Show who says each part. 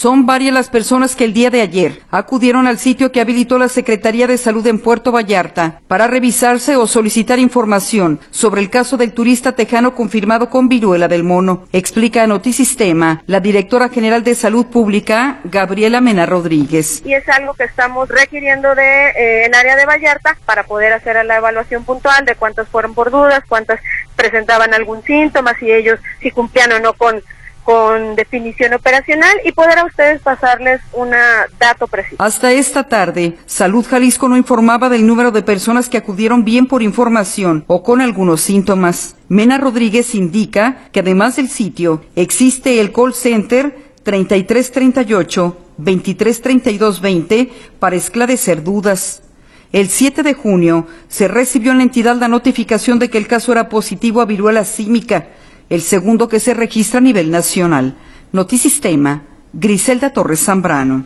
Speaker 1: Son varias las personas que el día de ayer acudieron al sitio que habilitó la Secretaría de Salud en Puerto Vallarta para revisarse o solicitar información sobre el caso del turista tejano confirmado con viruela del mono. Explica a Notisistema la directora general de Salud Pública, Gabriela Mena Rodríguez.
Speaker 2: Y es algo que estamos requiriendo el área de Vallarta para poder hacer la evaluación puntual de cuántas fueron por dudas, cuántas presentaban algún síntoma, si cumplían o no con definición operacional y poder a ustedes pasarles un dato preciso.
Speaker 1: Hasta esta tarde, Salud Jalisco no informaba del número de personas que acudieron bien por información o con algunos síntomas. Mena Rodríguez indica que además del sitio, existe el call center 3338-233220 para esclarecer dudas. El 7 de junio se recibió en la entidad la notificación de que el caso era positivo a viruela símica, el segundo que se registra a nivel nacional. Notisistema, Griselda Torres Zambrano.